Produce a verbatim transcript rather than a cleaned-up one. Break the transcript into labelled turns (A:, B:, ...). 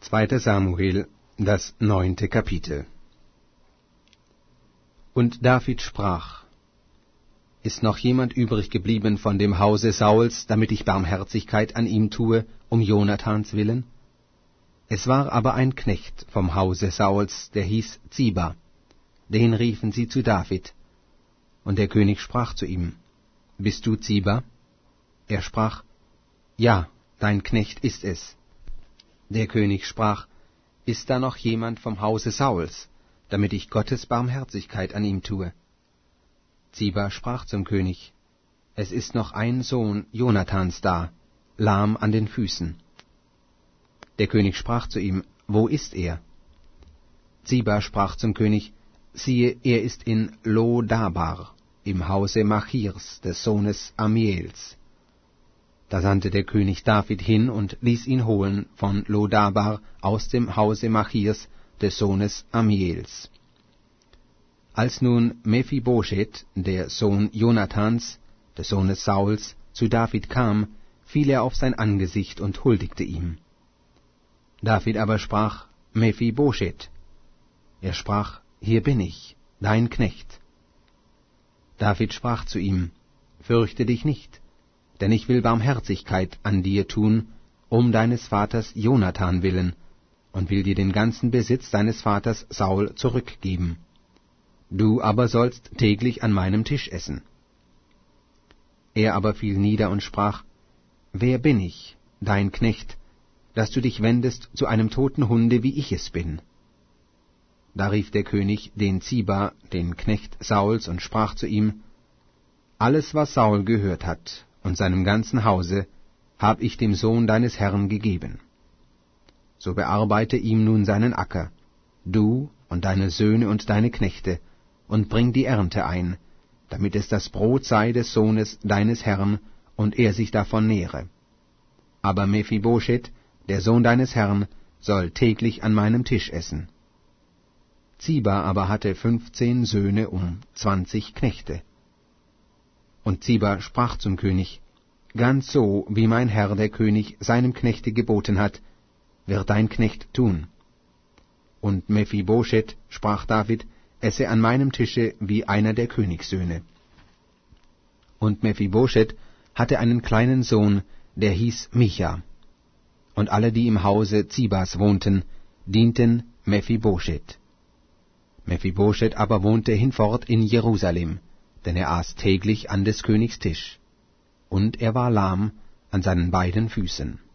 A: Zweiter Samuel, das neunte Kapitel. Und David sprach: Ist noch jemand übrig geblieben von dem Hause Sauls, damit ich Barmherzigkeit an ihm tue, um Jonathans willen? Es war aber ein Knecht vom Hause Sauls, der hieß Ziba. Den riefen sie zu David. Und der König sprach zu ihm: Bist du Ziba? Er sprach: Ja, dein Knecht ist es. Der König sprach: Ist da noch jemand vom Hause Sauls, damit ich Gottes Barmherzigkeit an ihm tue? Ziba sprach zum König: Es ist noch ein Sohn Jonathans da, lahm an den Füßen. Der König sprach zu ihm: Wo ist er? Ziba sprach zum König: Siehe, er ist in Lo-Dabar, im Hause Machirs, des Sohnes Amiels. Da sandte der König David hin und ließ ihn holen von Lo-Dabar aus dem Hause Machirs, des Sohnes Amiels. Als nun Mephibosheth, der Sohn Jonathans, des Sohnes Sauls, zu David kam, fiel er auf sein Angesicht und huldigte ihm. David aber sprach: Mephibosheth. Er sprach: Hier bin ich, dein Knecht. David sprach zu ihm: Fürchte dich nicht, denn ich will Barmherzigkeit an dir tun, um deines Vaters Jonathan willen, und will dir den ganzen Besitz deines Vaters Saul zurückgeben. Du aber sollst täglich an meinem Tisch essen. Er aber fiel nieder und sprach: Wer bin ich, dein Knecht, dass du dich wendest zu einem toten Hunde, wie ich es bin? Da rief der König den Ziba, den Knecht Sauls, und sprach zu ihm: Alles, was Saul gehört hat, und seinem ganzen Hause, hab ich dem Sohn deines Herrn gegeben. So bearbeite ihm nun seinen Acker, du und deine Söhne und deine Knechte, und bring die Ernte ein, damit es das Brot sei des Sohnes deines Herrn, und er sich davon nähre. Aber Mephibosheth, der Sohn deines Herrn, soll täglich an meinem Tisch essen. Ziba aber hatte fünfzehn Söhne um zwanzig Knechte. Und Ziba sprach zum König: Ganz so, wie mein Herr der König seinem Knechte geboten hat, wird dein Knecht tun. Und Mephibosheth, sprach David, esse an meinem Tische wie einer der Königssöhne. Und Mephibosheth hatte einen kleinen Sohn, der hieß Micha. Und alle, die im Hause Zibas wohnten, dienten Mephibosheth. Mephibosheth aber wohnte hinfort in Jerusalem, denn er aß täglich an des Königs Tisch, und er war lahm an seinen beiden Füßen.